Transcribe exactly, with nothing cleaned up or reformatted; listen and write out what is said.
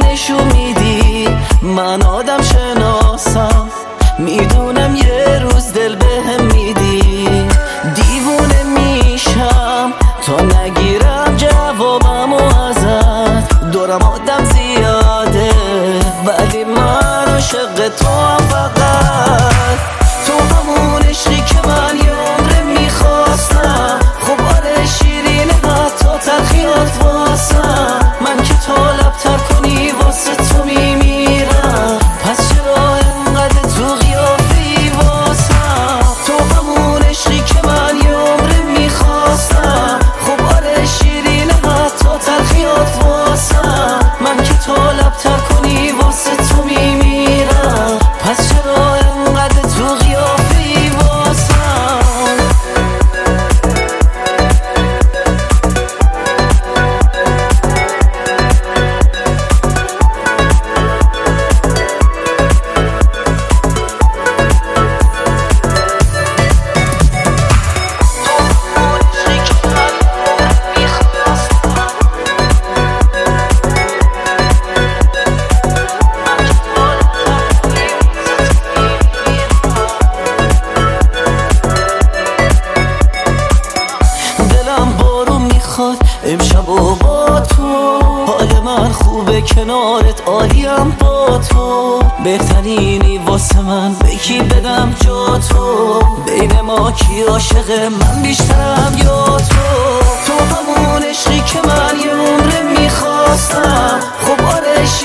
نشون میدی من آدم شناسم، میدونم یه روز دل بهم میدی. دیوونه میشم تا نگیرم جوابمو ازت، دورم آدم زیاده ولی من عاشق تو هم، فقط تو همون عشقی که من یه عمره میخواستم. خب آره شیرینه حتی تلخیات واسم، من که تو لبتر کنی واسه تو میمیرم، پس چرا انقدر تو قیافی واسم؟ تو همون عشقی که من یه عمره میخواستم. خب آره شیرینه حتی تلخیات واسم، من که تو لبتر کنی واسه تو میمیرم، پس چرا انقدر تو قیافی واسم؟ امشب و با تو حال من خوبه، کنارت عالیم با تو. بهترینی واسه من بگی بدم جا تو، بین ما کی عاشقه من بیشترم یا تو؟ تو همون عشقی که من یه عمره میخواستم. خب آره